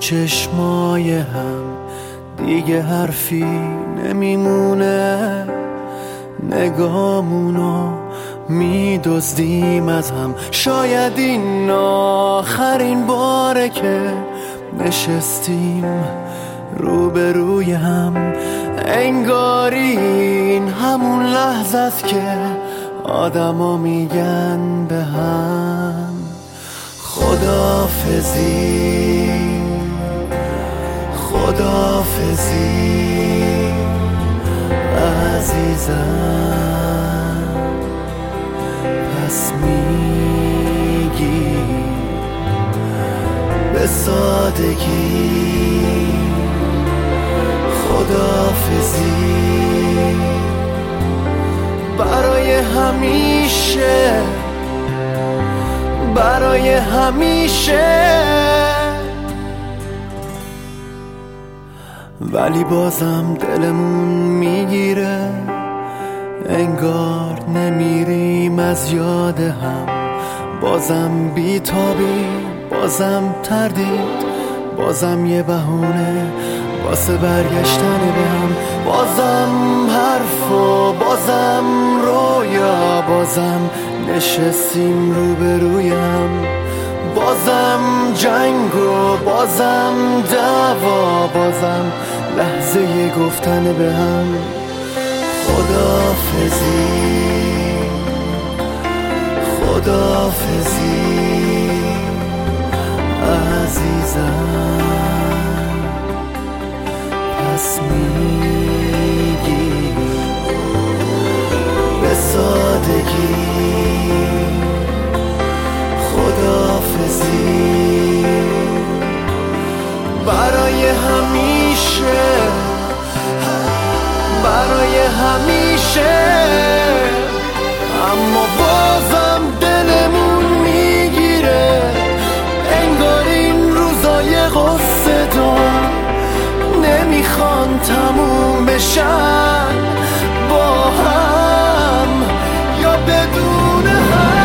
چشمای هم دیگه حرفی نمیمونه، نگامونو میدزدیم از هم. شاید این آخرین باره که نشستیم روبروی هم، انگارین همون لحظه است که آدما میگن به هم خداحافظی خداحافظی عزیزم. پس میگی به سادگی خداحافظی برای همیشه، برای همیشه. ولی بازم دلمون میگیره، انگار نمیریم از یاد هم. بازم بیتابی، بازم تردید، بازم یه بهونه واسه برگشتن به هم. بازم حرف و بازم رویا، بازم نشستیم روبرویم. بازم جنگ و بازم دعوا، بازم لحظه گفتن به هم خداحافظی خداحافظی عزیزم. پس میگی به سادگی خداحافظی برای همیشه، برای همیشه. اما بازم دلمون میگیره، انگار این روزای قصه دار نمیخوان تموم بشن، با هم یا بدون هم.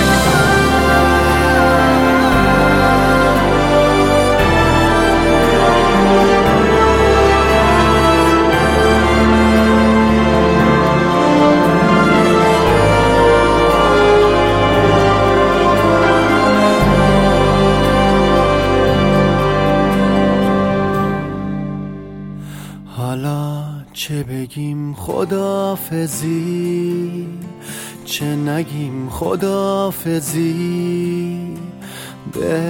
حالا چه بگیم خداحافظی، چه نگیم خداحافظی به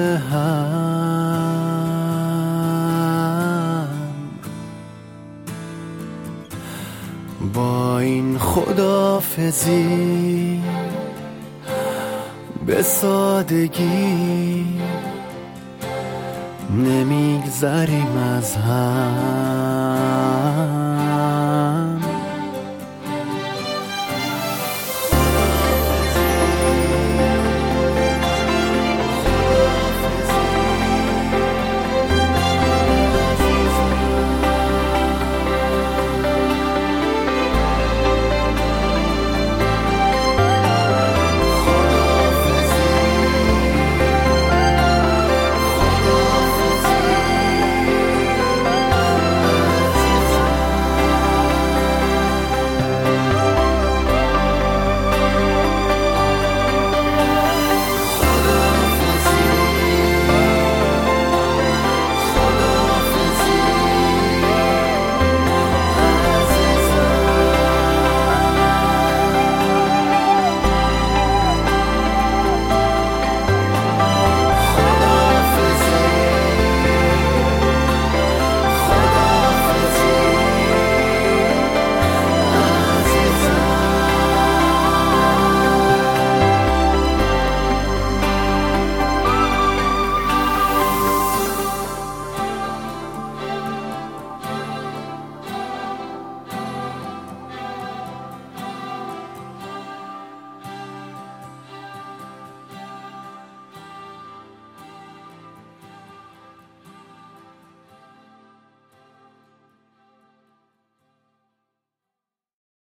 هم. با این خداحافظی به سادگی نمیگذریم از هم.